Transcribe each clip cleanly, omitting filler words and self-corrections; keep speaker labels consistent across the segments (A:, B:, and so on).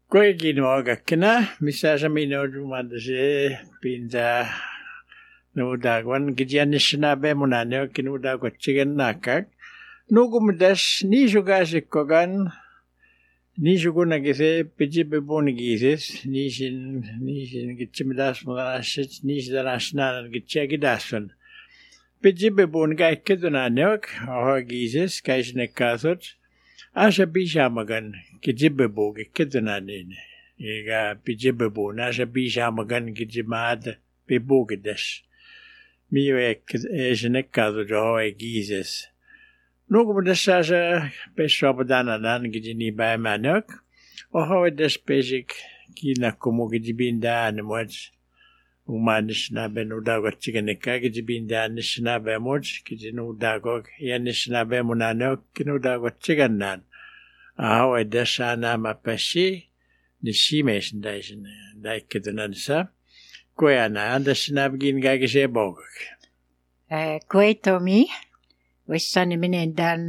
A: Kuitenkin oikeakkina, missä minä olen se pinta nuudaakon kijannisena bemunan jokin nuudaakot chicken nakak. Nukumitas niisukaisikkokan niisukunakin se pitipipunikises niisin kitsimitas mulanassit niisitanasnaan kitsiakidasun. Pitipipun kaikki tunan jok ahokises käisnekkaasot. Asa pisamagan kijibebu kitunanin ega pijibebu asa pisamagan kijimaad bebugides miwe esnekkaadu joe gises nukumidas asa pessobadanan kijini baimanok ohoides pesik kinakkumu kijibindaan mot umanisna benudagot chiganeka kijibindaan nisna bemot kijinudagok yanisna bemunanok kinudagot chiganan Ahoy desana mapashi nishimesh ndaishin daiketunansa koyana andasna begin gagishe bogok.
B: Koe Tomi, wissani minen dan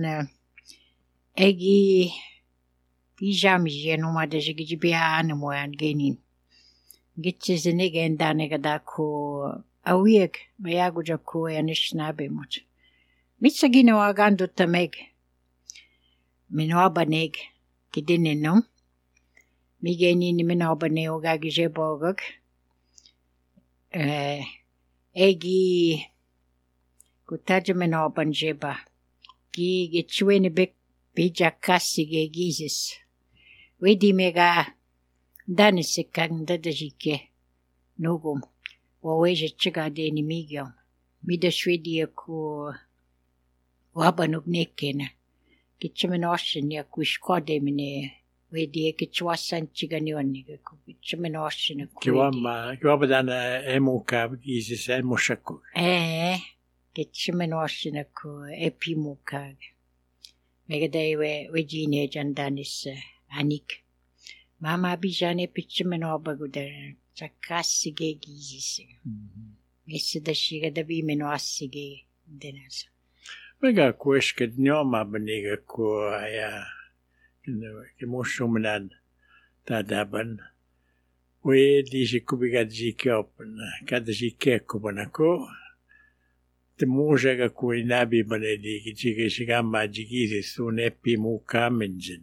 B: egi pijami jenuma de jigibian moyan genin. Gitchizin igen danega da ko awiek bayaguja ko yanishna bemot. Mitsagino agandutta meg. Minoabaneg kidinenum. Migenini minobane ogagije bogok. Egi kutaja minoban jeba. Ki gitchweni bek bijakasi ge gizis. Wedi mega danisik dadajike nugum. Waweje chiga deni migyom. Mida shwedi ko wabanug nekena. Kitchemenoshin ja kuiskode mine wedi kitchwasan chiganionni kitchemenoshin
A: Kiwama dana emuka isis emushaku.
B: Kitchemenoshin ko epimuka. Megadai we jine jandanis anik. Mama bijane pitchemenoba guder chakasige gizis. Esse shiga da bimenoasige denas.
A: Mega kuesket nyoma beniga ko aya kemusumunan tadaban we disi kubiga jikopna kada jikekubanako te mujaga ko inabi banedi kijige shigamba jigisi sunepi muka menjin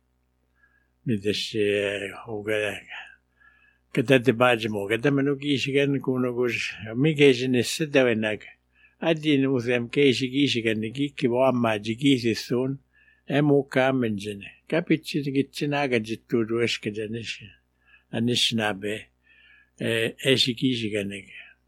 A: mideshe hoga kada de bajmo kada menugi shigan kuno gush migejin sedawenak Adin usem keishigishigan niki wamma jigisisun emuka menjene. Kapitchi gitchinaga jittu dueshkajanish anishnabe eshigishigan.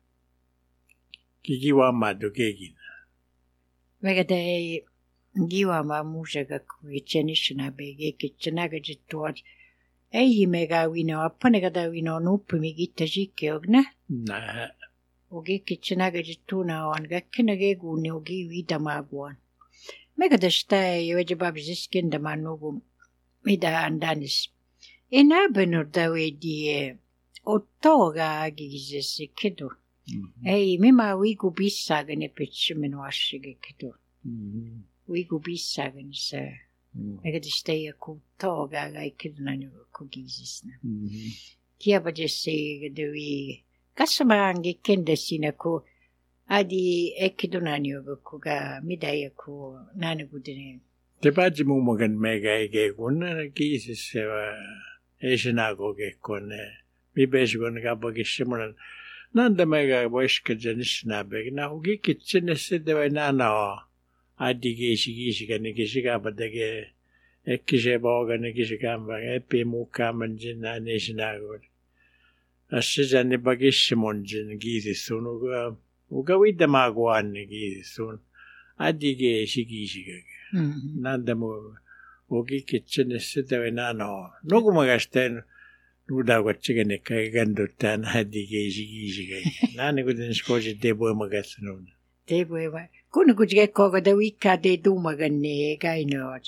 A: Kiki wamma dukegin.
B: Megade giwama mujaga kuichenishnabe gekitchinaga jittu Ei mega wino appanegada wino nuppimi gittajike ogna.
A: Nah.
B: Ogi kitchenaga jittuna on gakkinage guni ogi vidamaguan. Megadashtai yojabab ziskin damanugum mida andanis. Enabenur dawe die otoga gizes kido. Ei mima wigu bissagan epitchimeno ashige kido. Wigu bissagan sa. Megadashtai kutoga ga ikidnanu kugizisna. Kiabajesse dewi Kasamangi kendesina ko adi ekidunanyo ko ga midaya ko nanagudine.
A: Tepaji mumagan mega ege kun kisis esinago ge kon mibesh kon ga bagishmunan nanda mega boshka janishna beg na ugi kitchen sedde na na adi ge shigi ga ne shiga badage ekkije boga ne shiga ba epi muka manjina neshinago Ashijani bagishimonjin gizisun uga widamaguan gizisun adige shigishiga nandamu ugi kitchen sedawe nano nogumagasten nudagwachigane kagandutan adige shigishiga nani gudin skoji debo magasnu
B: debo kuna gujge koga da wika de dumagane gainoj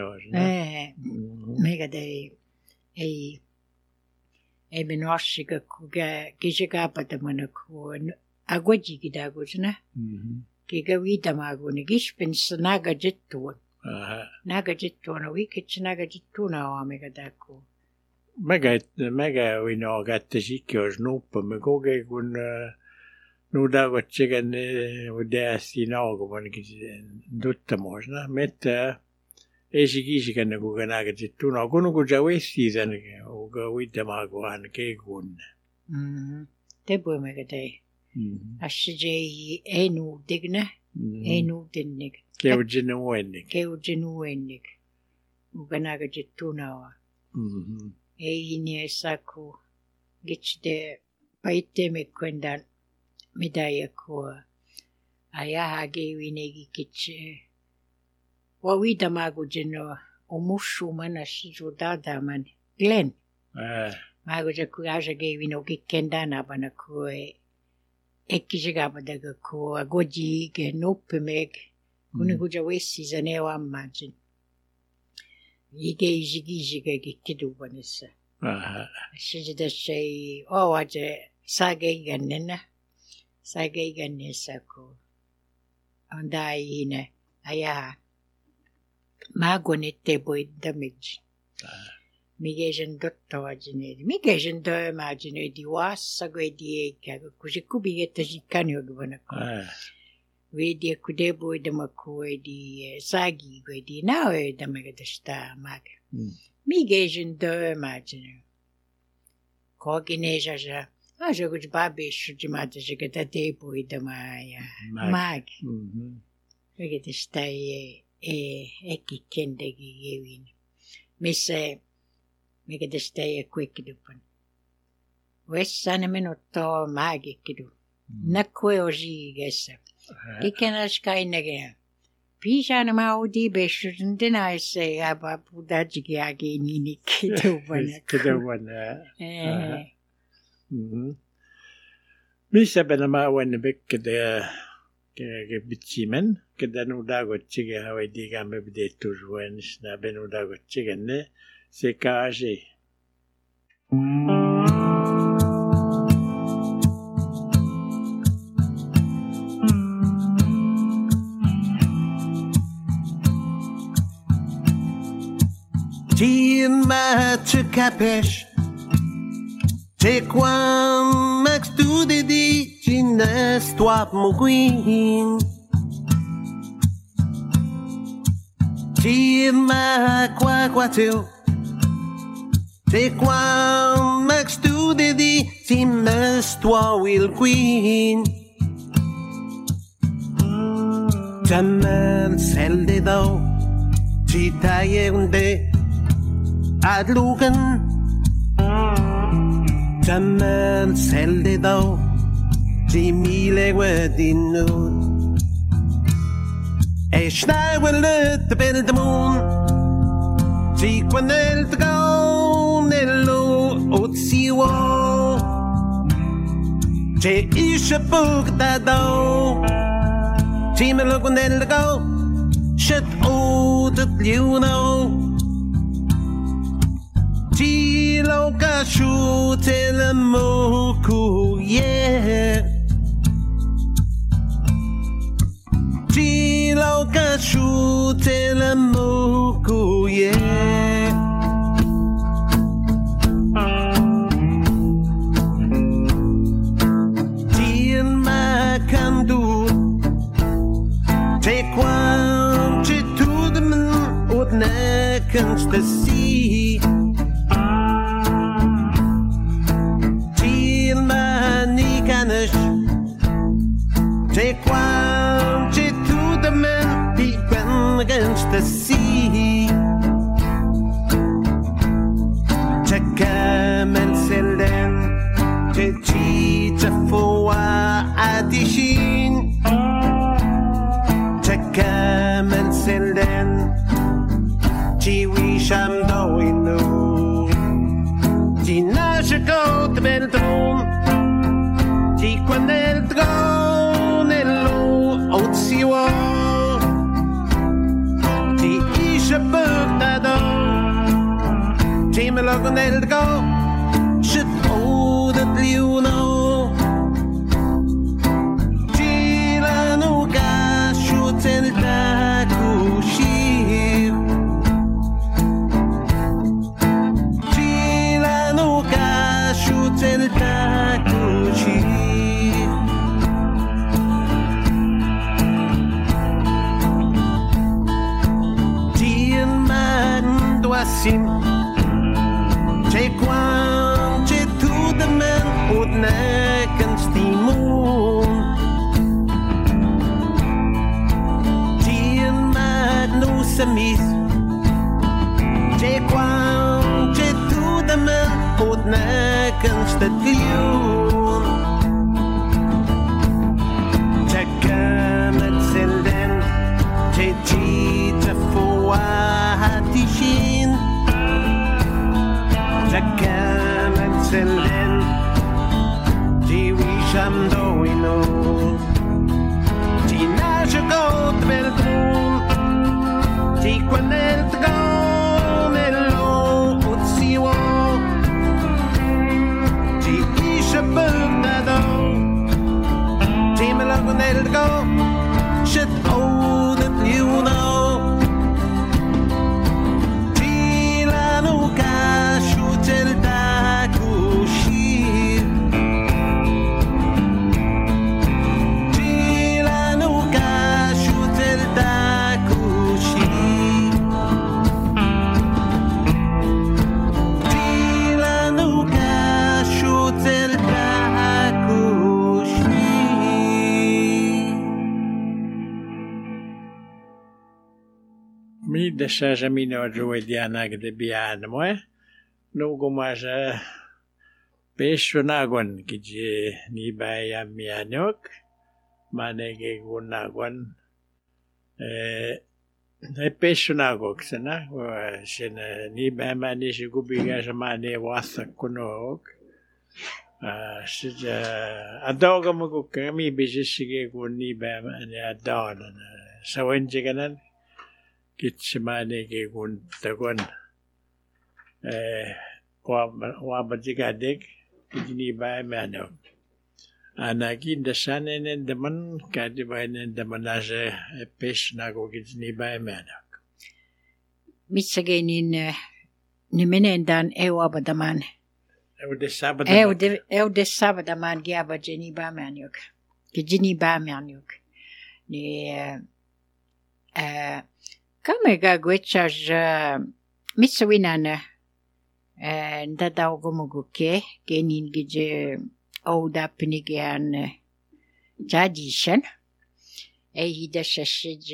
B: mega de ei Ebenoshiga kuga gishigapata manaku agwaji gidagujna. Kiga widamaguni gishpin sanaga jittuan. Naga jittuan a wikich naga jittuna o amega daku.
A: Mäkä vino kätte sikki olisi nuppa. Me kokee kun nuudakot sekä ne däästi naukuvankin tuttamuosna. Mettä ei se kiisikänne kuka näkät tunaa. Kun sä vestii sen, kuka uittamaa kun hän keikun.
B: Te puhumme tei. Assi ei nuutikne. Ei nuutinnik.
A: Keudjin uennik.
B: Keudjin uennik. Kuka näkät tunaa. Ei niin saku. Gitsde paittemme kundan mitä joku. Ajaha kevinegi kitse. Wawita kujino omushu mana sisu dadaman Glenn. Maguja kuasha kevino kikendana bana kue. Ekkisiga badaga kue goji ke noppemek. Kuni kuja wessi zanewa amajin. Ike ishiga kikidu banissa. Shijida shay owaje sage ganena. Sage ganesa ko. Andai ine ayaha. Magonette boy damage. Migejen dotta wajine. Migejen do imagine di wassa gwedi eka. Kuji kubigeta jikanyo gwana ko. Wedi kude boy damako di sagi gwedi. Nawe damagadashta mag. Migejen do imagine. Kogine jaja. Aja kuj babi shujimata jigata de boy damaya. Mag. Vegetashta ekki kendegi gevin. Missä mikä tästä ei kuikkidupan. Vessana minutto maagikkidu. Nakkue osigessa. Kikenas kainege. Pisana maudi beshun denaise ja papudajiki agi nini kidupan.
A: Kidupan. Missä pena mä olen bekkede bitsimen, kada nudagot chige hawai diga me bide turwanis na benudagot chige ne se kaje.
C: Tima capesh, te quan max tu dedi Cines toi mon queen. Tima qua tu. Te quan max tu dedi Cines toi will queen. Jamen selv det dog. Tita jævnde at lukken. Jamen selv det dog. Timile wedinu. E snauwele te bel de moon. Si quanel te go nello otsiwo. Te isha buk da do. Timele quanel te go. Shit o de liuno. Ti loka shu te moku yeah. Ti loka shu te moku yeah. Ti ma kandu. Te kwam te tu de men od nekens te see. Te quam te to the men begun against the sea. Te kamen selden te cheat for addition. Te kamen selden ti wish I'm going no. Ti nasce go te belton. Ti quando il go nello oziwo. Ti isha bugdado. Ti me logo nel go. Shit o dat liuno. Ti la nuka shutel da kushir. Ti la mis Che quang che tu da men Pot nekken stet liun Che gamet senden Che gita foa hati shin Che gamet senden Che wisham doino Che nasce got belgrun Che quanel tgon elo utsiwo Che isha bugdado Che melagon elgo Shit odet liuno Che la nuka shutel da kushir Che la nuka shutel da kushir Che la nuka shutel da kushir
A: Mi desha mino joe diana de bian moe. No gomaja peshonagon kije ni baya mianyok. Manege gunagon. Pesonagok sana. Sina ni baya ni shigubiga shamane wasa kunok. Sija adoga mo kami bisige ni baya ni adon. Sawenjiganan. Kitsimane ke kun tagon wabajigadik kitini ba mano anaki dasane ne daman kadi ba ne damanaje pesh nago kitini ba mano
B: Mitsagenin nimenendan ewabadaman de sabadaman giaba jeni ba manyuk kijini ba manyuk ni Kame ga gwechaj mitsawinana ndadaw gumuguke genin gije oda pinigian jadishan hida shashij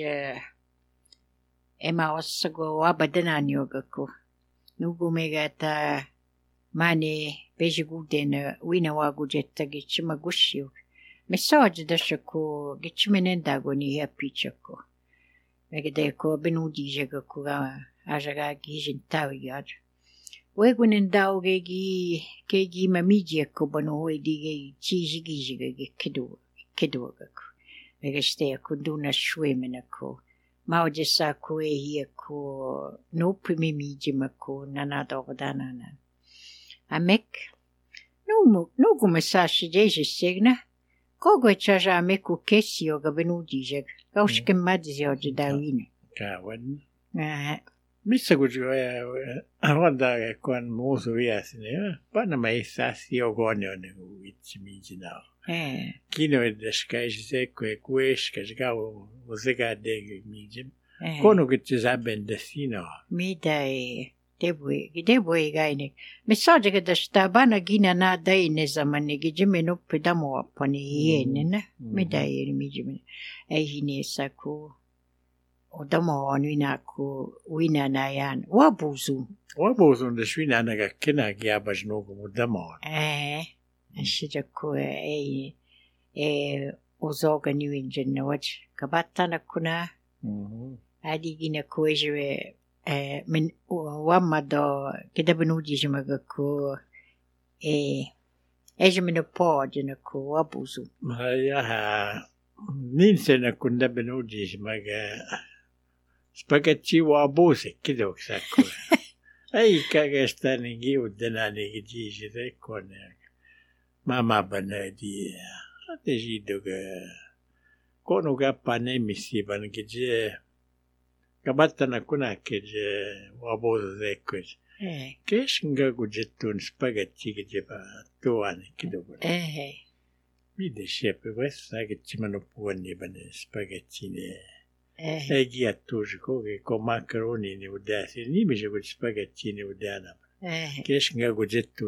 B: ema osago wabadanan yogaku nugumegata mane bejiguden wina wagujetta gichimagushio mesaj dashaku gichimenendago ni hapichako Megedeko benudije kuga ajaga gijin tawiyad. Wegunen daw gegi mamije ko bano wedige chiji gijige kedo gako. Megeste ko duna shwemena ko. Maujesa ko ehi ko no primimije mako nanado danana. Amek no gumesashi deje segna. Kogo chaja ameku kesi yoga benudije. Kaushke madzio de Darwin.
A: Kawan. Missa kujoya wanda kon mozo yasne. Pana mai sasi ogonyo ne witsimiji now. Kino edeskaj se kwesh kajgao muzika de miji. Kono gitzaben desino.
B: Midai Debwe gaine. Messaggi che da stabana gina na dai ne zamani gijimeno pedamo apani yene na. Midai mijimene. Hine saku odamo anwina ku wina na yan wabuzu
A: de shwina na kena gyabaj no mudamo
B: shija ku ozoga ni winjin wach kabata na kuna adi gina ku ejwe min wamado kedabenuji jimaga ku ejmeno podjena ku wabuzu
A: ya Ninsena kunda benuji maga spaghetti wabuse kido sacco. Ai kaga stani gi udanani gi jiji de kone. Mama banadi. Ate jido ga kono ga pane misi ban gi je. Kabatta na kuna ke je wabuse de koj. Kesh nga gujetun spaghetti gi je ba tuani kido. Mi discepe questa che ci manopone bene spaghettine. E chi a tu che con maccheroni ne udasi, ni mi c'è quei spaghettini udana. Che esca con gettone che dice ecco anche. Mi disce che a co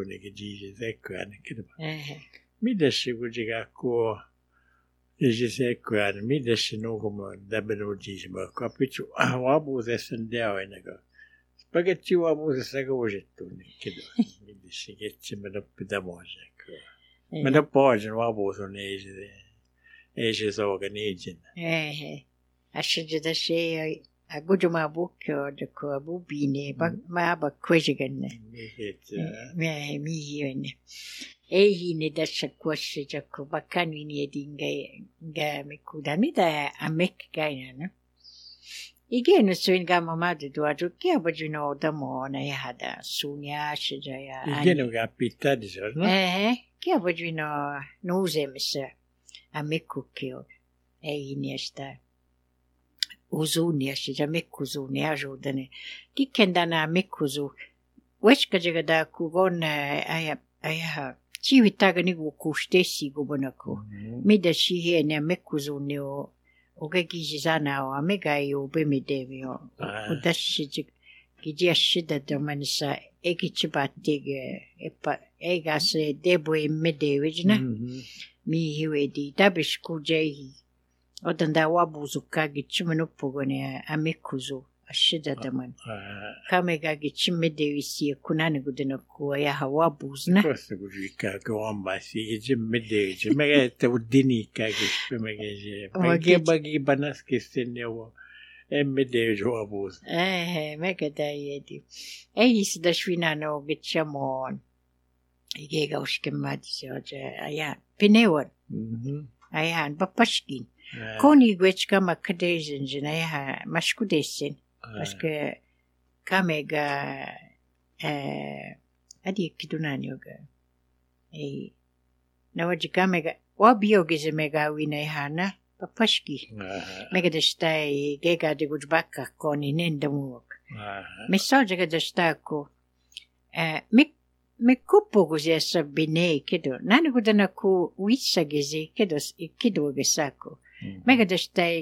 A: Isisekkuaan midessä nukumaan tämmöisiä kapitsu vapuutessa teoinako. Spaghetti vapuutessa kuusittu niin kido. Midessä ketsimä pitämään. Mä poisin vapuusun ei se soka niitsin.
B: Ei. Asja tässä ei aguduma bukko de bubine ma ba kwejigenne. Me mihienne. Ei hinne tässä kuossa jakko bakkanini edinga mikuda mitä amekkaina. Igen suin gamma madu tuaju kia bajuno damona ya hada sunya shajaya.
A: Igen ga pitta disor no.
B: Kia bajuno nuzemse amekukio. Ei niistä uzunia shija mekuzunia ajudane. Dikendana mekuzu. Weshka jagada kugon aya Chivitaga ni kustesi gubonako. Mida shihene mekuzuni o gagizana o amegayo bemedevio. O dashi gijia shida domanisa ekichibatege egase debwe medevijna. Mi hiwedi dabish kujehi. Odanda wabuzuka gichimano amekuzu ashida daman. Kamega gichimedevisi kunani gudena kuwa ya hawabuzna.
A: Kosta gujika gawambasi gichimedevisi. Mega tawdini kagish megaje. Bagi banas kistenyo medevisi wabuz.
B: Mega dayedi. Eis dashwina no gichamon. Igega ushkemati oje aya pinewan. Ayan papashkin. Koni gwechka makadezin jina mashkudesin. Parce que kamega adi kidunani yoga. Nawaji kamega wabiogize mega wina hana papashki. Mega destai gega de gujbaka koni nendamuok. Messaggio che destacco me kupo guzesa bine kedo. Nani gudana ku wissa geze kedo gesako. Mega destai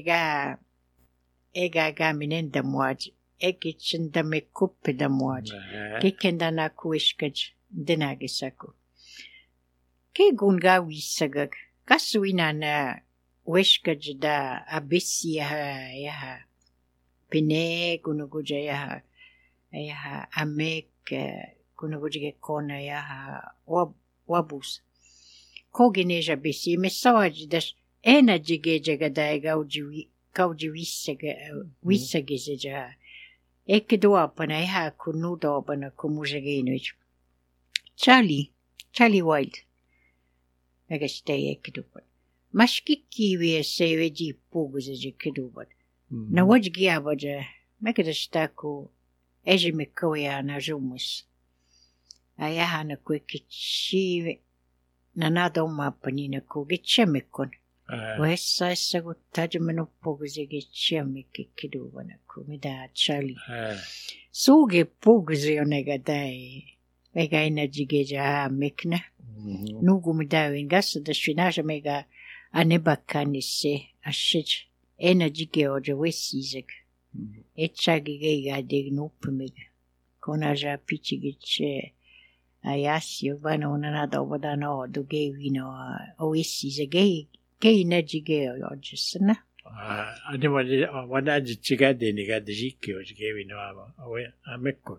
B: ega minenda muaj ekichinda me kuppe da muaj kikenda na kuishkaj denagisako ke gunga wisagag kasuina na wishkaj da abisia ya pine kunuguja ya amek kunuguja kona ya wabus kogineja bisi mesawaj das energy geja da gauji Kauji wissagiseja. Eke doapana iha kunu doapana kumujagenoich. Charlie Wild. Megastay eke dopan. Mashkiki we seveji puguzeje keduban. Na wajgi abaja megadastako eji mekawea na jumus. Ayaha na kwekichi na nada umapanina kugechemekon. Wesa saguttajmeno pogzege chiamike kiduvana kumida Charlie. Suge pogze onega dai. Mega inajigeja mekna. Nugu midawen gasa da shinaja mega anebakanise ashij enajige oja wesizek. Echagige ga degnupmega. Konaja pichigiche ayasio bana onanada obadana oduge vino owesizege. Kei najige ojisna.
A: Ani wadaji chigade ni gadjiki ojgevi no awe amekko.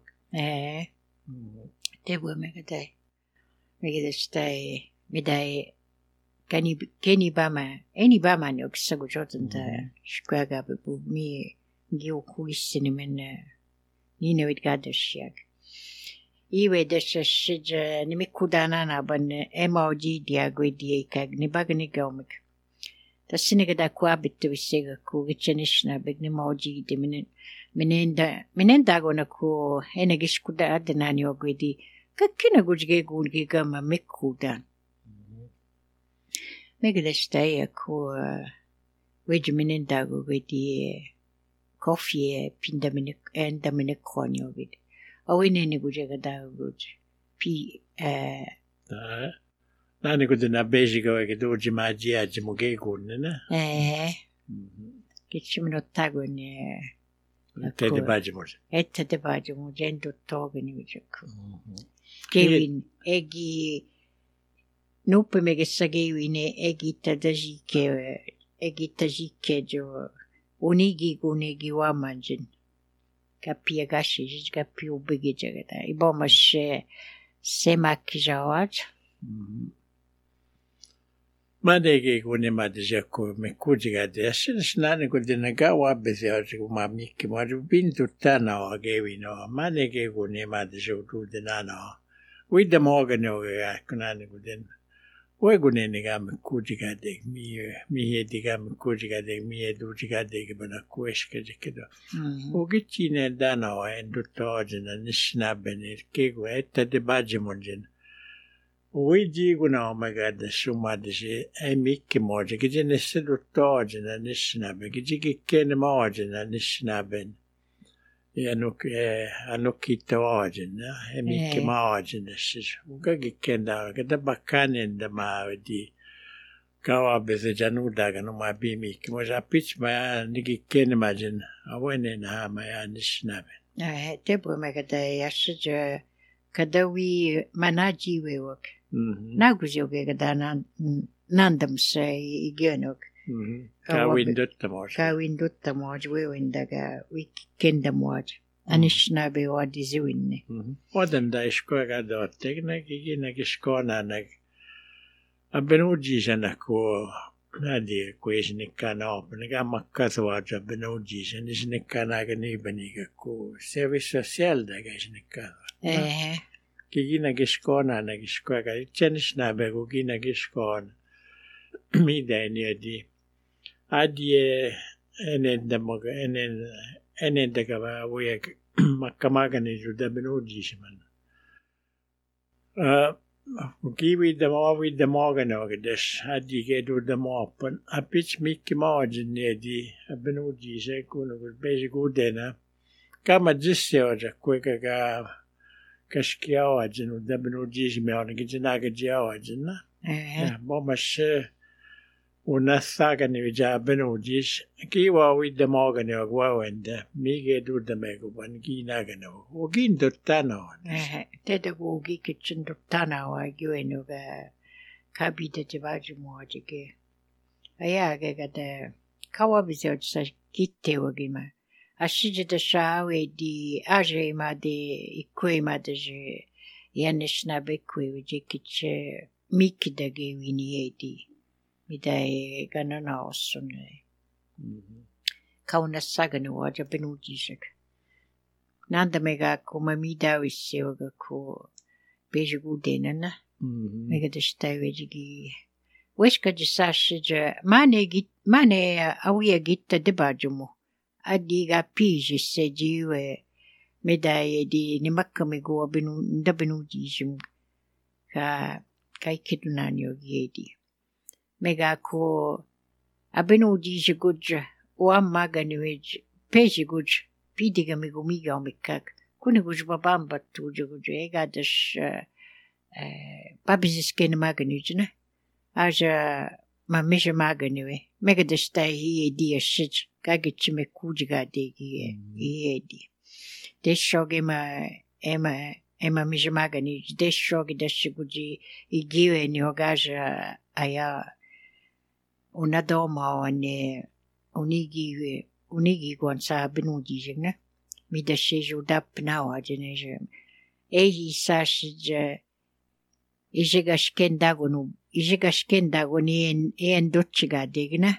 B: Devo megadai. Megadai midai keni bama eni bama ni oksago jotanda shkwaga bu mi gio kuisini men ni ne widgadashiak. Iwe desha shija ni mikudana na ban emoji diagwedi kag ni bagni gaumek. Tasiniga da kuabit wisega ku gichenishna begni moji de minenda gona ku enegish kuda adanani ogwedi kakina gujge gulgi gama mikudan. Megadashtaya ku wej minenda ogwedi coffee pinda minik konyo ogwedi. Awine ni gujega da guj pi
A: Nani kudena bejiga ke doji maji aji muge kunne na.
B: Kichimno tagone.
A: Tede baji moja.
B: Tede baji moja endo togni wijaku. Kevin egi nuppe me che sagevine egita jike jo unigi kunigi wamanjin kapia gashi kapi ubigi jagata iboma semak jawaj
A: Madege kune madija ko me kujiga de snane ko de naga wa beze o ma mikki mo bintu tana o gevino madege kune madija tu de nana with the morgan o kunane ko den we kune ne ga me kujiga de mi he diga me kujiga de mi edu jiga de ke bana kueska de kedo o gichine dana o endu tojena nishna bene ke go etta de bajimonjen Uigi guna omega de suma de se e mikki moja che ne se dottoge na nisnabe che ken moja na nisnaben e anokita oja na e mikki moja na se uga che ken da baccane da ma di kawa beze januda ga no ma bi mikki moja pitch ma ni ken imagine awene na ma ya nisnaben
B: te po mega de yasje kadawi manaji we work Nagujoge gadana nandam say igenok. Kawindutta moj we windaga weekend moj. Anishna be what is winne.
A: Odem da iskoga do teknek iginek iskona nek. Abenuji janako nadi kweznikana opnega makazwaja benuji janisnikana gani beniga ko service social da gajnikana. Kigina gishkona na gishkwaga chenish na bego gina gishkona mi dani adi enen daga ba we makamaga ni juda benuji shiman kiwi the morgan ogdes adi ge do the mopen a pitch mikki margin ne di benuji se kuno bezi gudena kama jisse oja kweka Kashkia origin, the Benuji Melniginaga origin. Bomash Unasagan Vija Benujis, Kiwa with the Morgan or Wow and Mige do the Mego one Ginagano, or Gin to Tano.
B: Ted a wogi kitchen to Tana, I give in the Cabita Tivajimojike. Ayaga got the Kawabizot such Kitte Wogima. Ashija de shawe di ajema de ikwema de je yanishna bekwe wijikiche miki de gewini edi midai ganana osune kauna sagane waja benujishak nanda mega kuma mida wissewaga ko bejugu denana mega de shtawe jigi weshka jisashija mane awiya gitta de bajumu Adiga piji se jiwe medaye di ni makame go benu jishim kai kidunan yogi mega ko abenu jish gudja o magani wej peji gudja pidiga me go miga mikak kuni gudja babamba tuja gudja ega dash babis ken magani jna aja ma misha magani we mega dash tai hi di shich Kagich me kujiga degi edi. Deshoge ma ema mijamagani deshoge deshiguji igiwe ni ogaja aya unadoma wane unigi gwansa benuji jengna mi desheju dap nawa jeneje ehi sashje ijegashkendago ni en dotchiga degna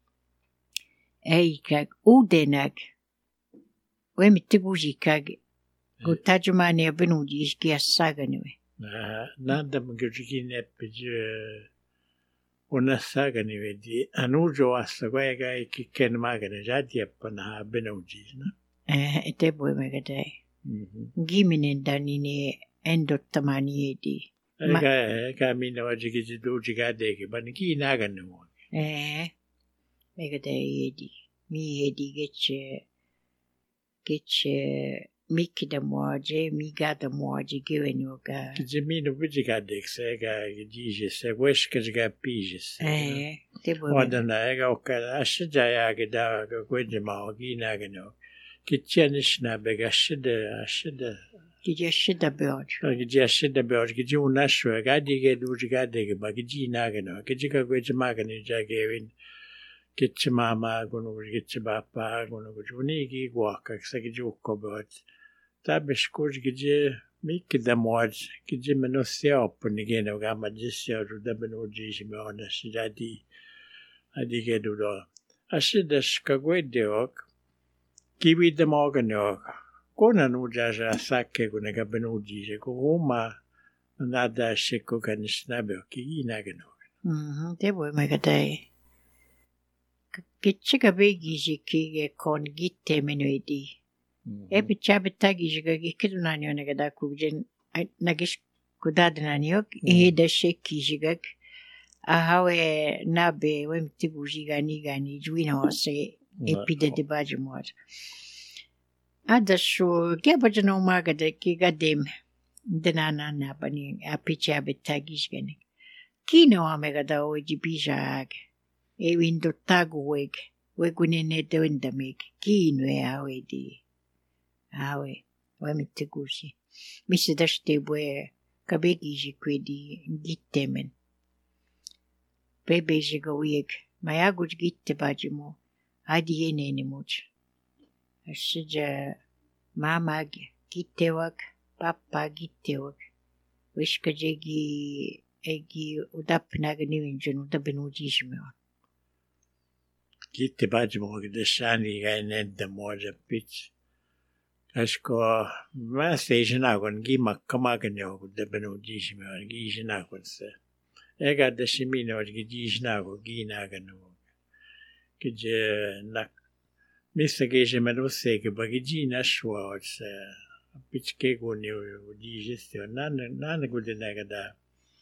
B: Eikak udenak wemitibuji go tajumani benuji iskia saganwe
A: nada mgujine una saganwe di anujo asagwega ikiken magane jadi apana benuji na
B: etebo megade giminen danine endottamani edi
A: ka mina wajigi dujiga dege baniki nagane mo
B: Megade edi mi edi getche miki da moje mi gada moje given yoga
A: Jimino bujiga dexe ga dije se weshka ga pijes
B: te bo
A: odana ega oka ashja ya ga da gwejma ogina gano kitchenish na bega ashda
B: Gidje shida beoj.
A: Gidje shida beoj. Gidje unashwa. Gadi ge duji gadi ge ba. Gidje nagano. Gidje ka gwe magani jagewin. Gidje mama gunu gidje papa gunu gidje unigi guaka. Ksa gidje ukko beoj. Tabish kuj gidje mikki da mooj. Gidje menossia oppo nigene gama jissia da benuji shime onas jadi. Adi ge dudo. Ashidash ka gwe deok. Kiwi da morganok. Kona nujaja sake kuna kabenuji ko Roma nada sheko kanisnabe ki nagano.
B: Det var mycket det. Kitchika begi jiki kon gitte menuidi. Epi chabitagi jiga gikidunanyo negada kujen nagish kudadnanyo da sheki jigak. Ahawe nabe wemtibu jigani gani juino se epi de debajimot. Adasho gebajano magade kigadem denana napani apiche abetagish gani. Kino amegada oji bijag. E windo tagu wegunene de windamik. Kino e awe di. Awe, wemitigushi. Misidashte bwe kabegi kwedi gittemen. Bebe jiga uyek. Mayaguj gitte bajimo. Adi yene ni much. Ashija mama gittewak, papa gittewak. Wishka jegi egi udapnaga nivinjun udabenujishmeon.
A: Gitte bajmo gdeshani gainenda moja pitch. Ashko ma sejnagon gi makkamaganyo udabenujishmeon gi jnagon se. Ega deshimino gi jnago gi nagano. Kije nak Missa che me lo sai che bagagina schwarz pitch goni digestione non gude negada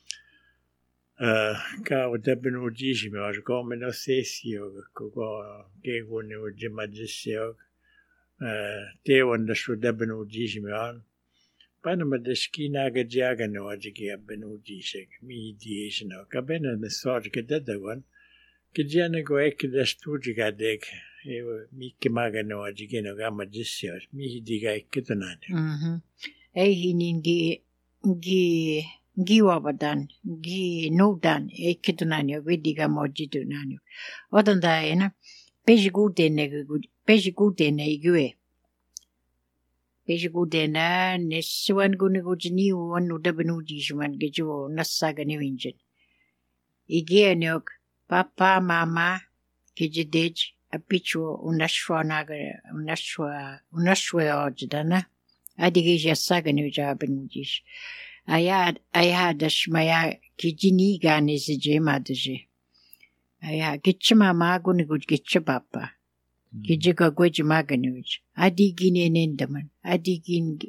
A: ka udebno digime ho come no sesio ko che goni oggi magisio te onda su debno digime on panama de skina ga jagano oggi che abbeno dise mi dice no ka bene messaggio che dadagon che gianego è che da studi gadek Mikki magano ajigeno gama jissio mi diga ikketonane.
B: Ei gi wabadan gi nodan ikketonane vediga mojidunane. Odanda ena peji gudene igue. Peji gudena neswan gune gujni won udabenu jishman gejo nasaga ne winjen. Igienok papa mama kejidej Apicho unashwa ojdana. Adigija saganu jabenujish. Ayad ashmaya kijini gane zijema deje. Aya gichma magun gud gicha papa. Kijiga gwej maganuj. Adigine nendaman. Adigin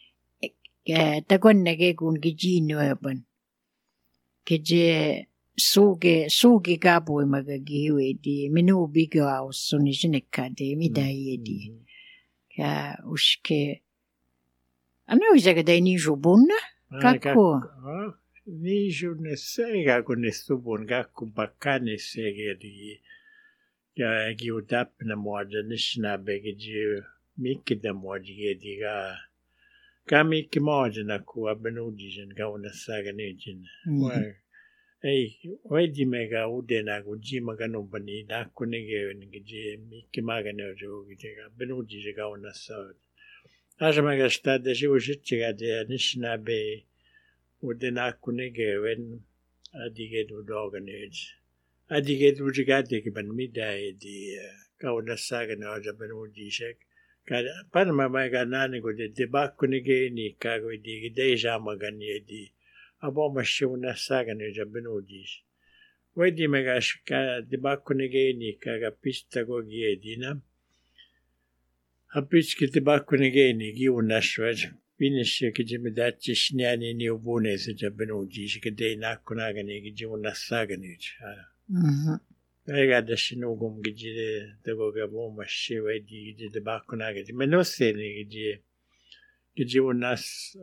B: tagon nage gun gijinu eban. Kije Suge gabo magagiwe di minu biga ausunijnika de midaye di ka ushke ana ujaga dai ni jubunna kako
A: ni jurne sega con estubun gakku bakkane sege di ya gi udap na moja nishna begeji mikki da moja di ga mikki moja na ku abenujijen ga una saga nejin Ei, oggi mega udena guji magano bani da kunege ngeje mikki magano jo gitega benuji ga una sa. Aja mega sta de jo jitga de nishna be udena kunege wen adige do doganej. Adige do jigade ke ban midai di ga una sa ga no ja benuji shek. Ka panama mega nani go de bakkunege ni ka go di deja magani di Abo mashuna saga ne jabenudis. Wedi megash ka dibakkunege ni kaga pista go giedina. Apitski dibakkunege ni gi unashwaj. Finish ke jimidachi shnyani ni ubune se jabenudis ke de nakunaga ne gi unasaga ne. Ega da shinugum gi de go gabo mashi wedi gi dibakkunaga. Menose ni gi unas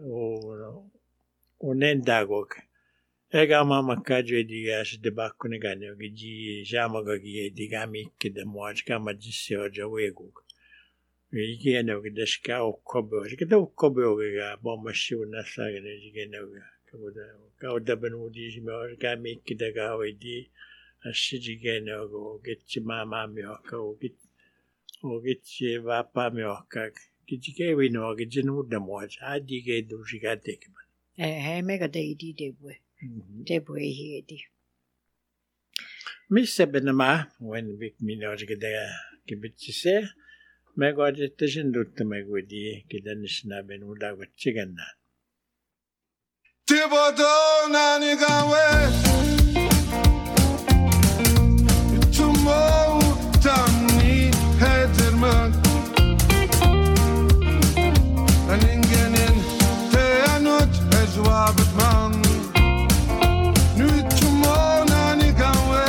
A: Unendagok. Ega mama kajo digas de bakkune ganyo gi jamaga gi digami ke de moaj kama jissio jaweguk. Ikienoga deska ukkobo. Kita ukkobo ga bombashiuna sagane igenoga. Kauda benudi me kami kita ga wedi ashigenoga getchi mama mioka getchi vapa mioka. Kitike wino gejinu damoja adige dujiga tekman.
B: Mega deidi debwe. Debwe hiedi.
A: Missa benama when big minoga de kibitse. Megod eteshin dutta megodi kidanishna benuda gotchiganna.
C: Tibodo nanigawe Tumo tamni hederman Aningenin teanut ezwabet man Nu tumo nanigawe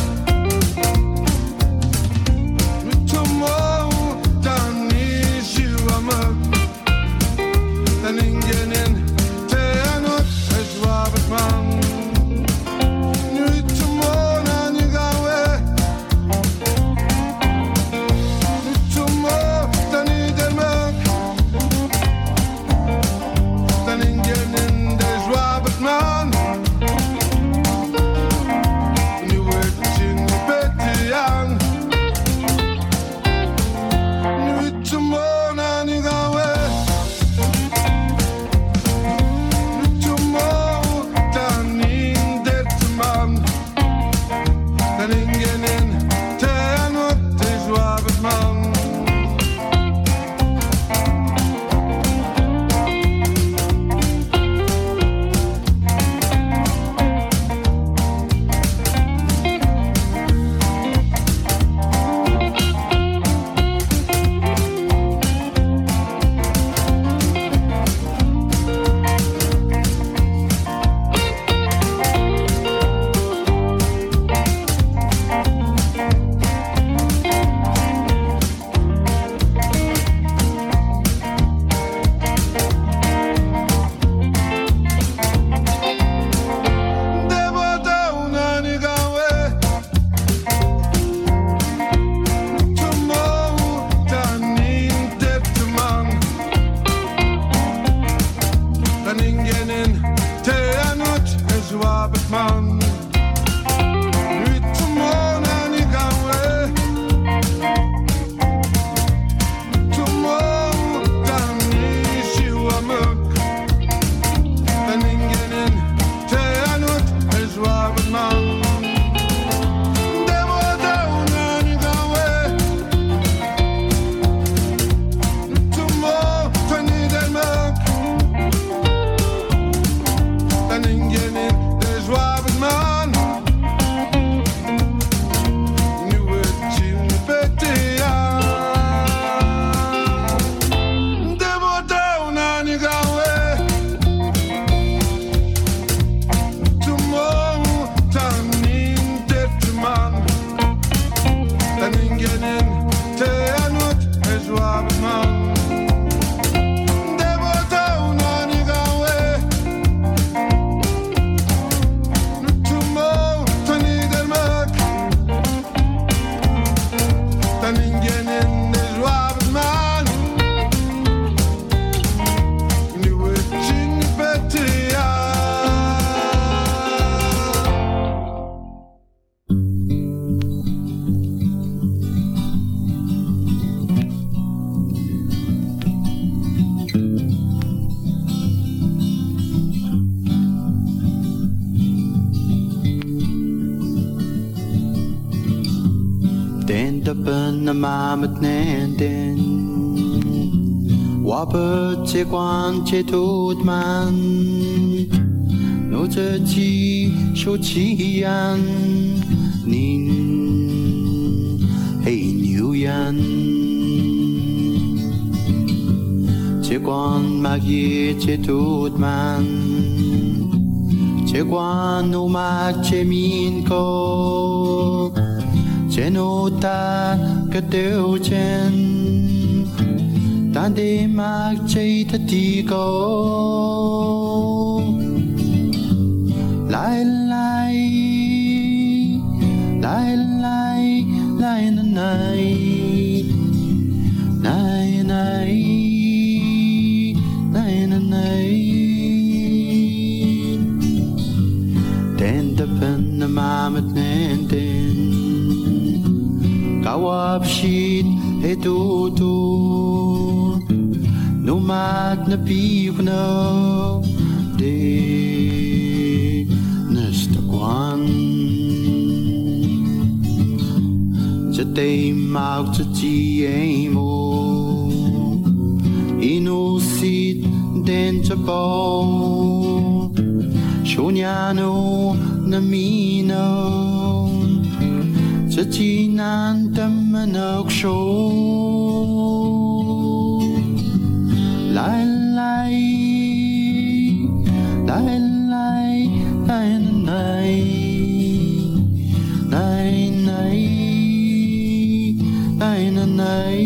D: Mamet nenden Wapet che quan che tot man No te chi sho chi an Nin Hey New Yan Che quan magie che tot man Che quan no mag che min ko Che nota que teu chen tan de mag che tatigo lai lai lai lai lai na nai nai Wapshit hetutu no mat na pivno de nesta kwan Jatay mag tati mo inusit den chapo shonyano namino Chachinan tamanok show Lai lai Lai lai Lai nai Lai nai Lai nai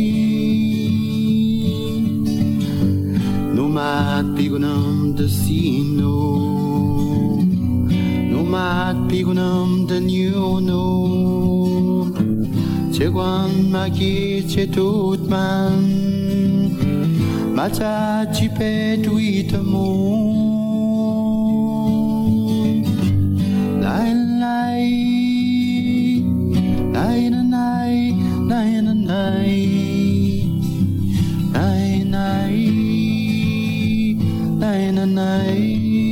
D: Numat pigunam da sino Numat pigunam da nyuno Cheguan magi chetutman Macha chipet witamu Lai lai Lai na nai Lai na nai Lai nai Lai na nai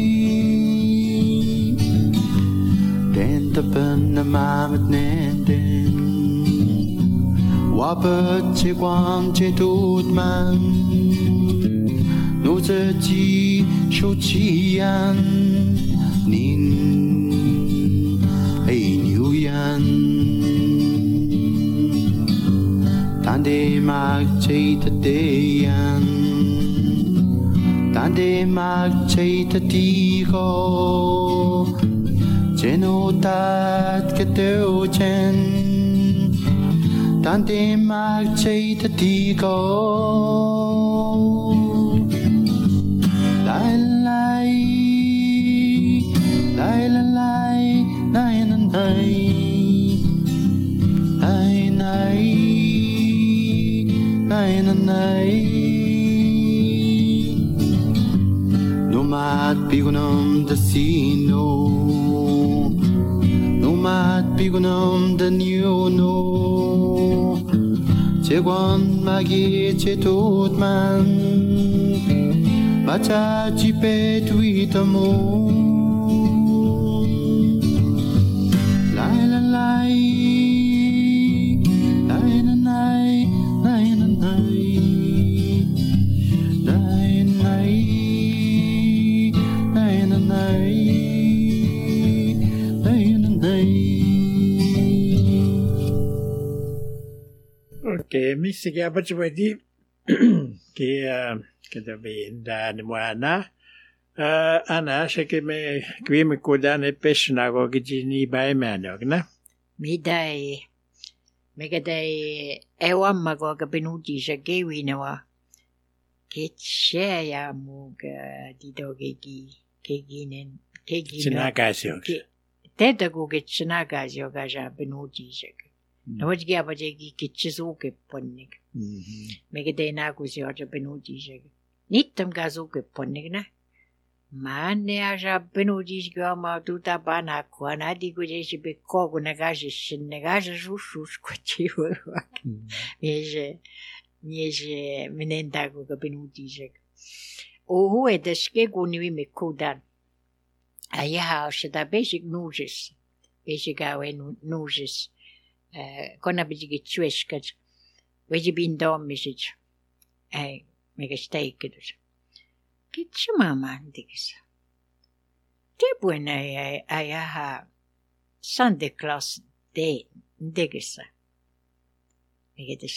D: Den tapan na mamat nenden Wapat che quang che tut man Nu zhe ji shu chi yan Nin Ei niu yan Tan de mag che ta de yan Tan de mag che ta ti ho Che no tat ke teo chen Tante mag chay tatiko Lai lai Lai lai lai Lai nai Lai nai Lai nai Numat pigunam da sino Numat pigunam da nyuno Cheguan magi chetutman Macha chipet witamu Lai la lai Lai na nai Lai na nai Lai nai Lai na nai Lai na nai
A: Okay, misi kaya apa coba di kaya kita benda ni mana ana seke me kwi me kodan e peshna go gini bai manok na
B: Midai Megadai ewa mago ka pinuti sa kewi na wa Kitshe ya muga dito keginen
A: sinakasyo
B: Teta ko kitsinakasyo ka sa pinuti sa Nawaj kaya pa jagi kitsuke ponnik. Megadai na ko siya sa pinuti sa Nitam ka suke ponnik na Mane sa pinuti sa ma tuta pa na ko na di ko jay si beko ko nagasi sin nagasi susus ko chiwa Niye minenda ko ka pinuti sa Ohu edeske ko niwi me kodan Ayaw siya da basic noses Basic awe noses Kona bijigi chweskat Weji bindom misich Mega steak dus Kitsi mama digis Te buena ayaha Santa Claus de digis Mega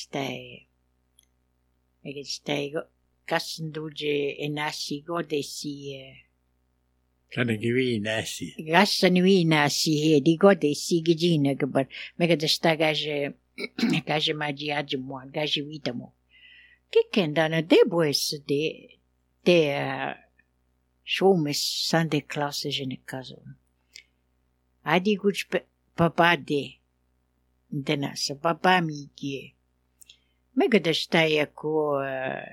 B: stay Kasanduje enasi go desi
A: kana givi nasi
B: Gassanui nasi di go desi gijina gabar Mega desta gaje maji ajmo gaje vitamo Kikenda na de boes de shomes Santa Claus jene kazo Adi kuch papa de Denasa papa mi ki Mega desta ko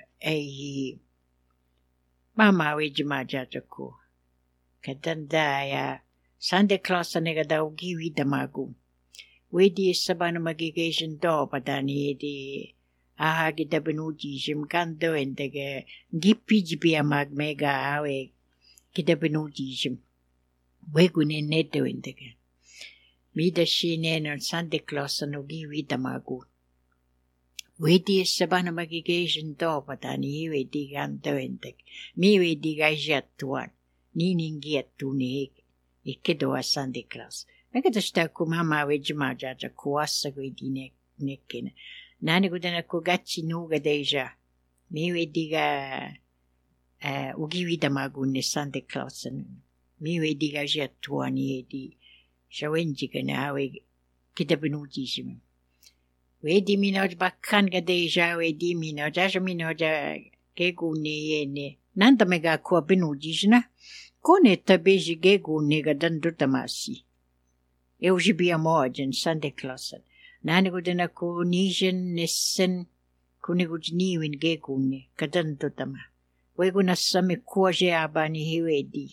B: mama weji majaja ko Kadanda ya Santa Claus nega da ugiwi damagu Wedi sabana magigation do patani di kita benujijim kando endege gipi jipia mag mega awe kita benujijim. Wegune neto endege. Mida shine no Santa Claus no giwita magu. Wedi sabana magigation do patani wedi kando endege. Mi wedi gajatuan. Niningiat tuni ikedoa Santa Claus. Megata ku mama wejima jaja kuasa wedi nekene. Nani gudana ku gachi nuga deja. Mi wediga ugiwida magunne Santa Claus. Mi wediga jatuani edi. Shawenji kana awe kita benujishim. Wedi minoj bakkan ga deja wedi minoj aja minoj gegune yene. Nanda mega ku benujishna. Kone tabeji gegune ga dandu tamasi. Eu jibia mojen Santa Claus. Nani gudana ku nijen nessen kuni gudniwin gegune kadanto tama. Weguna same kuaje abani hiwedi.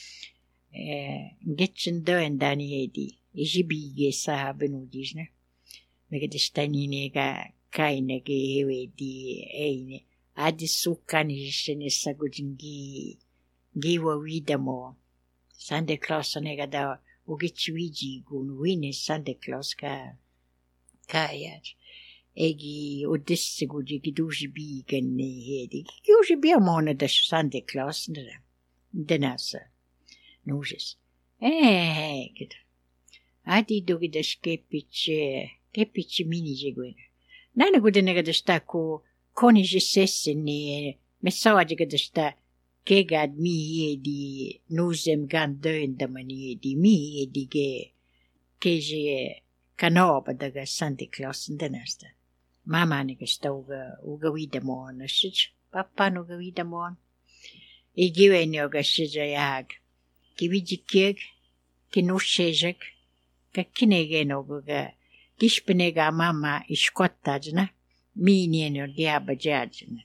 B: Getchen doen dani hedi. Ijibige sahaben udisne. Megadistani nega kaine ge hiwedi eine. Adi sukani jene sagudingi giwa widamo. Santa Claus nega da ugichwiji gun wine Santa Claus kaya egi odisse gudi giduji bi genne hedi giduji bi amona da Santa Claus denasa nujes gid adi dogi da kepiche mini jegwen nana gudenega da sta ko koni jesesse ne mesawaje da sta Kegad mi edi nusem gandön da mani edi mi edi keje kanoba daga Santa Claus denasta. Mama nega sta uga widamon shich papa nuga widamon. Igiwe nyoga shija yag. Kiviji keg kinushejek ka kinege noga kishpenega mama ishkotajna mi nienyo diaba jajna.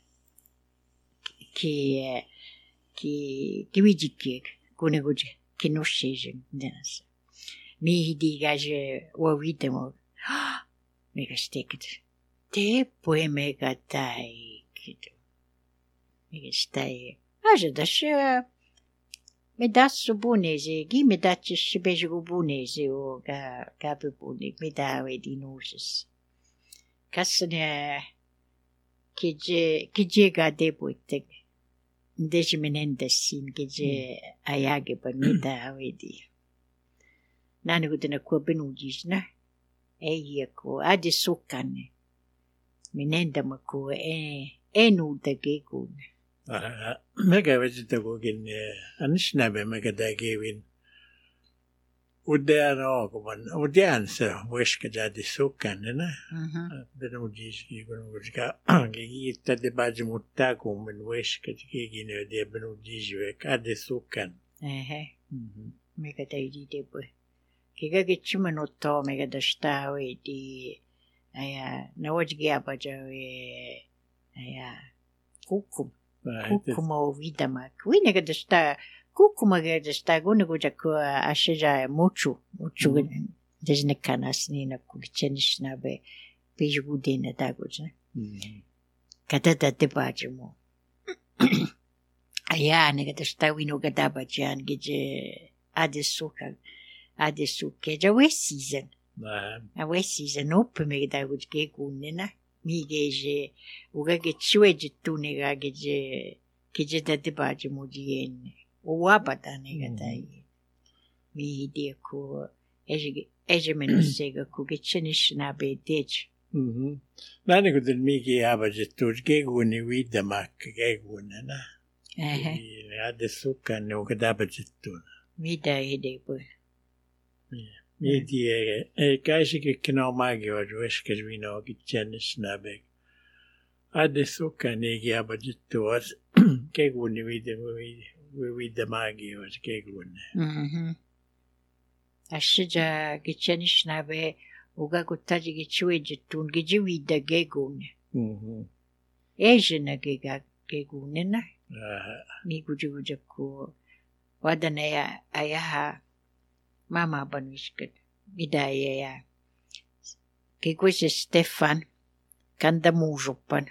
B: Ki wijikek kuneguje kinosheje denas mi hidigaje wa widemo mega steket te poe mega tai kito mega stai aje dashe me dasso bunese gi me dace shibeje bunese o ga bune me dawe di noses kasne kije ga deboitek Deje menendesin keje ayage panita awedi. Nani gudena ko benujisna. Eya ko adi sukane. Menenda mako enu da gegun.
A: Mega vejita ko gin anishnabe mega da gewin. Udean sa weshka jadi sukane na. Benujis gigunujka gigita de baji mutta ko men weshka gigine de benujis wek ade sukan.
B: Mega da idi de boy. Kiga gichuma no to mega da sta we di aya na wajgi abaja we aya kukum o vidama. Winega da sta Kukuma da sta gune goja ko asheja muchu desne kanasni na kulichenish be pejugudena da goja. Kata da te bajimo. Aya nega da sta wino gada bajan geje adesuke ja we season. A we season op me da goja ge gunena mi geje uga ge chwe jitu nega geje da te bajimo jien. Uwabata negatai. Mi dia ko eje menosega ko gechenish na be dej.
A: Nani gudel migi abajetur geguni widamak geguna na. Ade suka no gadabajetur.
B: Mi da ide boy.
A: Mi dia kaisi ke kino magi wajwesh kajvino gechenish na be. Ade suka negi abajetur geguni with magi was gegun.
B: Ashija gichenish na be uga gutaji gichweje tun gijiwida gegun. Eje na gegun na. Mi gujuja ko wadana ya ayaha mama banwishket midaya ya Kikuisi Stefan. Kanda muusuppan.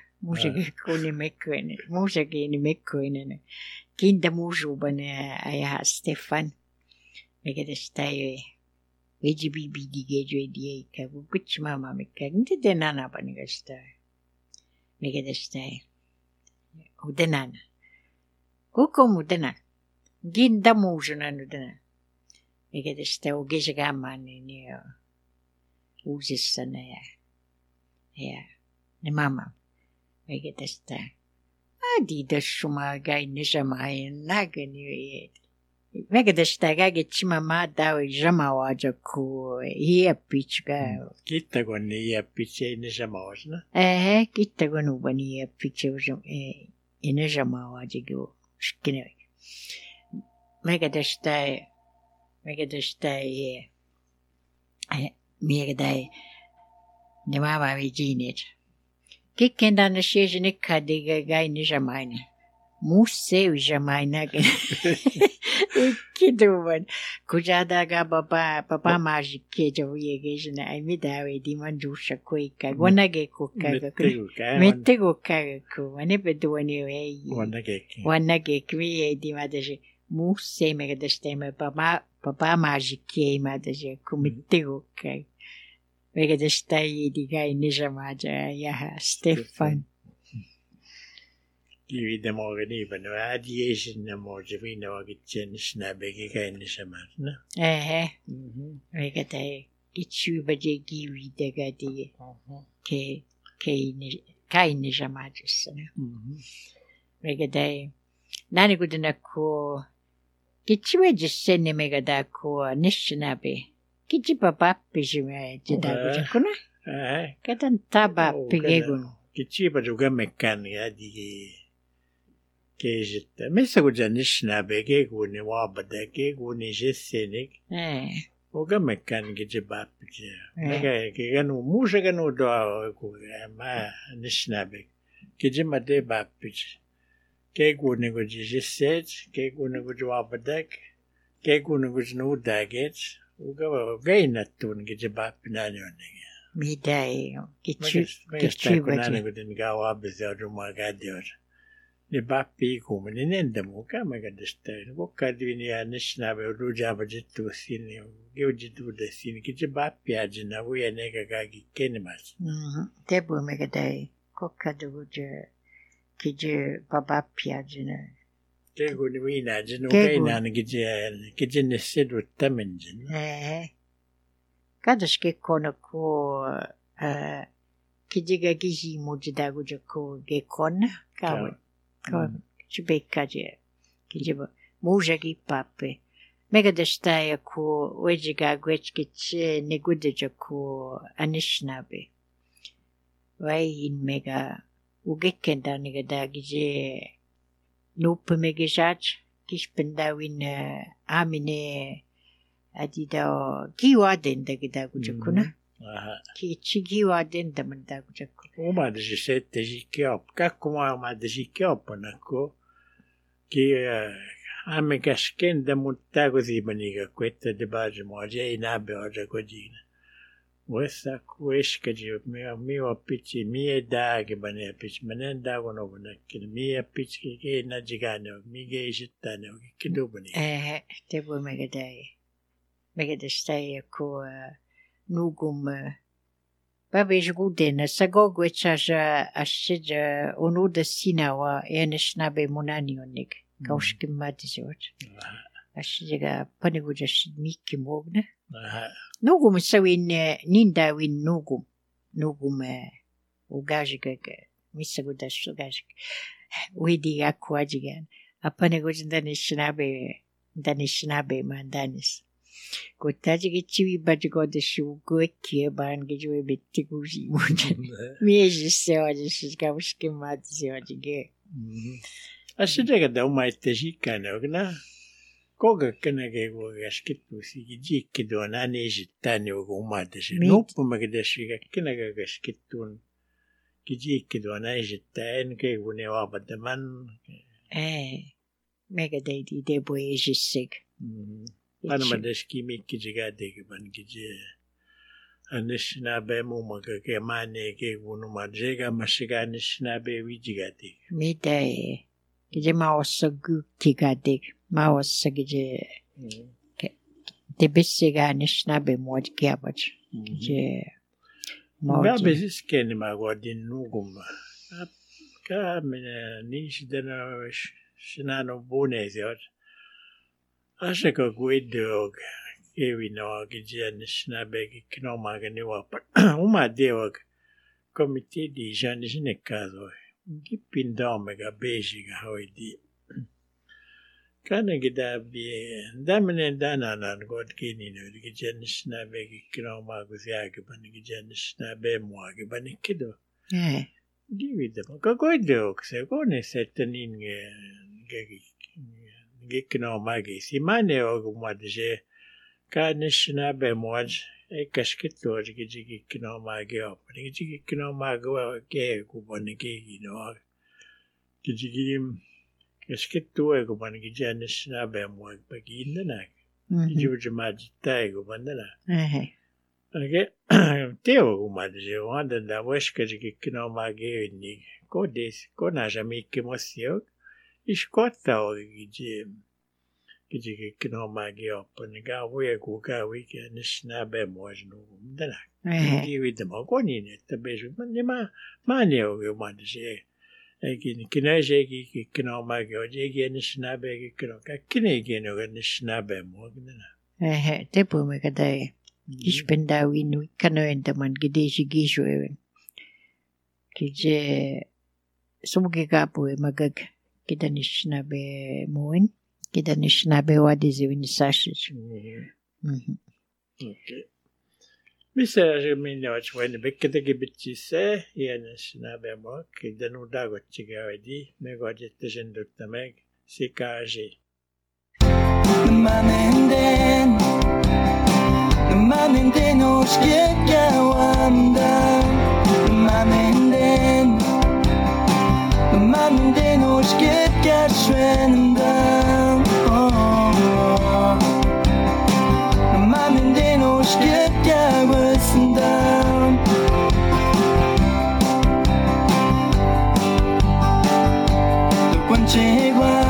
B: Muusakin mekkoinen. Kinda muusupan ja Stefan. Mikä tästä ei veji bibi digejo dieikä. Kutsi mama mikä. Inte den annan panikasta. Mikä tästä ei. Udenan. Koko mudenan. Kinda muusuna nudenan. Mikä tästä on kesäkämään niin uusissana ja ne mamma. Mikä tästä. Adidas suma gaini sama nagani. Mikä tästä kaikki mama tau sama wajaku hieppichka.
A: Kitta kun ne hieppichi ei ne sama osna.
B: Kitta kun ubani hieppichi ei ne sama wajaku skine. Mikä tästä ne mama viginit. Kikken tänne sieltä nikkaadiga gaini samainen. Musse samainen. Kiduvan. Kujadaga papa majikki jo yegesna ai midawe di manjusha kuika. Wanage kuka. Mette kuka ku. Wane beduani wei. Wanage kwi di madaje. Musse megadesteme papa majikki madaje ku mette kuka. Mikä tästä ei digaini samaja ja Stefan.
A: Kivi morgen even. Adi esin morgen viina vakitsen snabegi gaini samana.
B: Mikä täi kitsuiva je kivi degadi ke kaini samajassa. Mikä täi nani kuten ko kitsuiva je senne mikä täi ko nisnabe. Kici papappi sime jeda kuna. Katan taba pigegun.
A: Kici pa juga mekan ya di kejita. Mesa ko janishna bege kuni wabada ke kuni jesenik. Uga mekan kici pappi. Mega keganu musa kanu doa ko ma nishna bege. Kici mate pappi. Ke kuni ko jeset, ke kuni ko wabada, ke kuni ko nudaget. Uga gainattuun kijibappinani onnegi.
B: Mitä ei ole.
A: Meistä kun aina kun ne käy abiseudumaan kädiössä. Ne bappi ikumme, niin entä mukaan mä kädestä. Kokkaadviin ja nisnaamme rujava jittu sinne. Kiujituude sinne. Kijibappi ajina uja neka kaikki kenemässä.
B: Tebu me kädei. Kokkaadvuja kijibappi ajina.
A: Kekun viina jinu keinaan kijinne sedut tämänjin.
B: Kadas kekona ko kijiga gihi mujida guja ko gekona kawan. Chibeka je kijiba mujagi pape. Mega destaya ko wejiga gwechkiche negudeja ko anishnabe. Vai mega ugekenda negada gije Nuppe megesach kispendawin amine adida kiwaden dagida kujakuna. Kiwaden damanda kujakuna.
A: Oma de sette jikiop. Kakkuma oma de jikioppanako. Ki amekashkenda mutta kuzibaniga kwetta de bajmo je inabe oja kodina. Wesa kueshka je miwa pichi mie dage bane pichi manen dago no bana kin mie pichi ke na jigane mi ge jitane kido bane
B: te bo mega dai ko nugum babe jgudena sagogo chaja ashija onuda sinawa enishnabe munani onik kaushkim matizot ashija paniguja mikki mogne Nugum sawin nindawin nugum ugajika missä kudas ugajik wedi akwajigan apane danishnabe mandanis kotaji chiwi bajigo de shugo ban gejwe bitti kuji mujan mieji sewaji shikawshki mati sewaji ge
A: ashija da umaite jikana ogna Koga kenege gogaskittu sigi jikki doona nejitani ogumadashi. Nuppu magdashiga kenege gaskittun kijikki doona nejitani ke gune wabadaman.
B: Mega deidi debo ejissig.
A: Ana madaski mikki jigade ban kije Anishinaabe mumaka ke mane ke kunuma jega mashiga anishinaabe wijigati.
B: Mitä kije maossa guktigatik maossa kije te bessiga anishinaabe muod kiabat kije
A: Gabe siskeni magwadin nuguma. Ka mina nishidana shinano bunezot. Ashaka gwedog. Ewi no gije anishinaabe kinomagani wapat. Uma dewag komite di janishinekazo. Gipindome ga bejiga hoidi. Kana gida bi damene dana nan god kini no gije anishinaabe kinomaguziage ban gije anishinaabe muage ban kido. Give them a good dog, so go ne setanin gekno magi. Si mane og madje ka anishinaabe muaj e kashkito gije kino magi op. Gije kino mago ke kubani ke no. Gije kashkito e kubani gije anishinaabe muaj bagindana. Gije majita e kubandana. Okay. Teo umadje wanda da weshka kino magi ni kodes kona jamike mosio iskota o gije kino magi op ni ga we kuka wiki anishinaabe muaj no dana. Give them a goni ne tabeju mane o umadje kinaje kino magi o jegi anishinaabe kino ka kinege no anishinaabe muaj dana.
B: Te pume kadai. Ich bin da wie nu kanoenda man gedeji gisho even. Kije sumuke kapu magag kidanishnabe moin kidanishnabe wadizi wini sausage.
A: Okay. Misa minnoch when bekete gibitsi se yanishnabe mo kidanu dagochiga wedi megodete jenduttameg sikaji.
E: Mamenden oşkeka wanda Mamenden oşkeka şwenda Mamenden oşkeka wesenda Kwanchegwa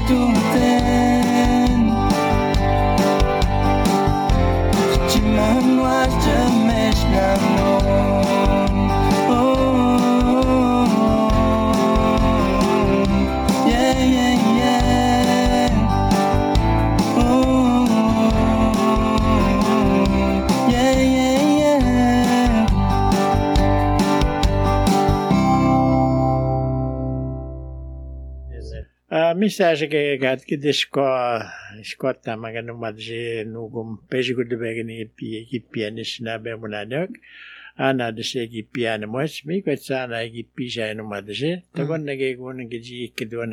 E: tuten Chiman was the mesh now yeah yeah yeah yeah yeah yeah
A: Missage che che scotta magari non mangi nugum peji good begini pi pianish na be munanok ana de se ki piano mos mi ko sana ki pija no madje to gon nage gon nge ji ke don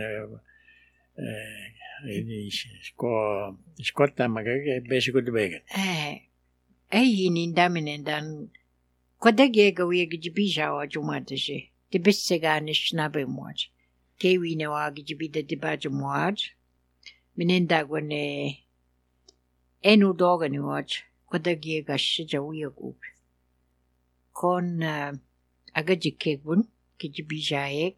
A: ini scotta magari peji good begin
B: Yini daminen dan kodage ga wiye gijibija wa jumadje de bissega nishnabe moj Kewi ne wa gijibida de baje moj minenda gone enu doga ni waj kodage ga shija wiye gu kon agaji kegun gijibija ek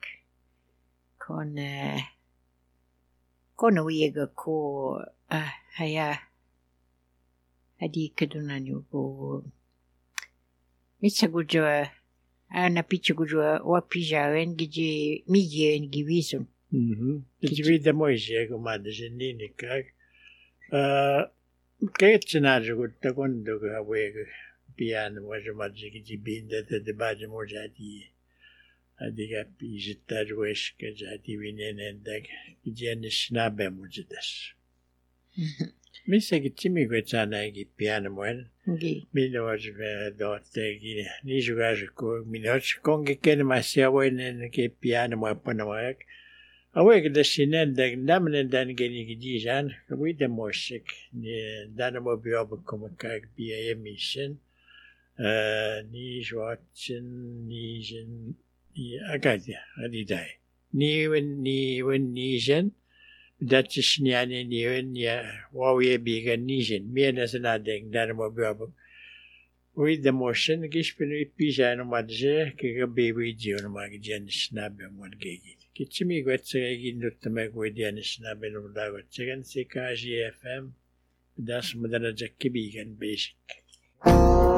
B: kon wiye ga ko haya hadi keduna ni go mitsa gujwa ana pichu gujwa wa pija wen giji miye givisun
A: giji de moje ko madje ni ni ka ke tsinaje go ta kon do ga we piano wa madje giji binde de baje moje adi ga pija ta wesh ke jadi winen dag giji ne snabe moje das Mi se che ci mi quetsana che piano moen. Mi lo dotte che ni giocare con mi lo con che ma sia vuoi che piano mo poi no è. A voi che desinen da namne dan che ni dijan, we the music ni dan mo bio come che bia emission. Ni joachen ni jen ni agadia adidai. Ni jen Dat is niet aan een ja, wou je biegen niet meer dan ze nadenken, daar moet je op. Hoe de motion, ik speel een pizza en maar ze, kijk baby die maar die snappen moet kijken. Kitje mij wat ze kijken doet te maken hoe die snappen op dat wat zeggen ze KGFM, dat is met een jakkie biegen basic.